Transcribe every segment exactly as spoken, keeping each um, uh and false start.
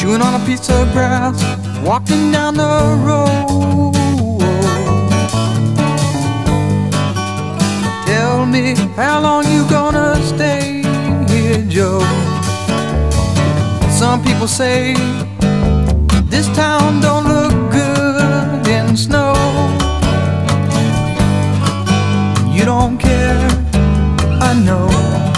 chewing on a piece of grass, walking down the road. Tell me, how long you gonna stay here, Joe? Some people say this town don't look good in snow. You don't care, I know.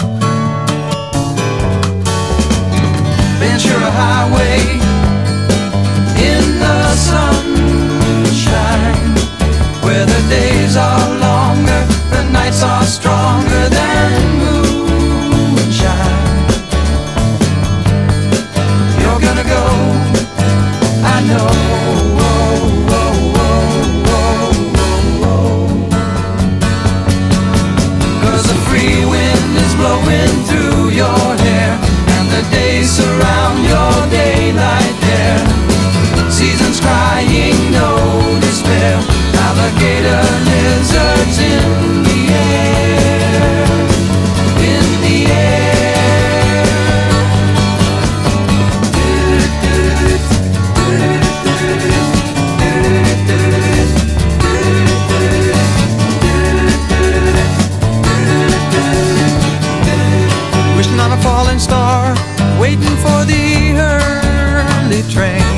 Ventura Highway in the sunshine, where the days are longer, the nights are stronger than moonshine. You're gonna go, I know. Whoa, whoa, whoa, whoa, whoa. 'Cause the free wind is blowing through your hair, and the days surround your daylight there. Seasons crying, no despair. Alligator lizards in the air, in the air. Wishing on a falling star, waiting for the early train.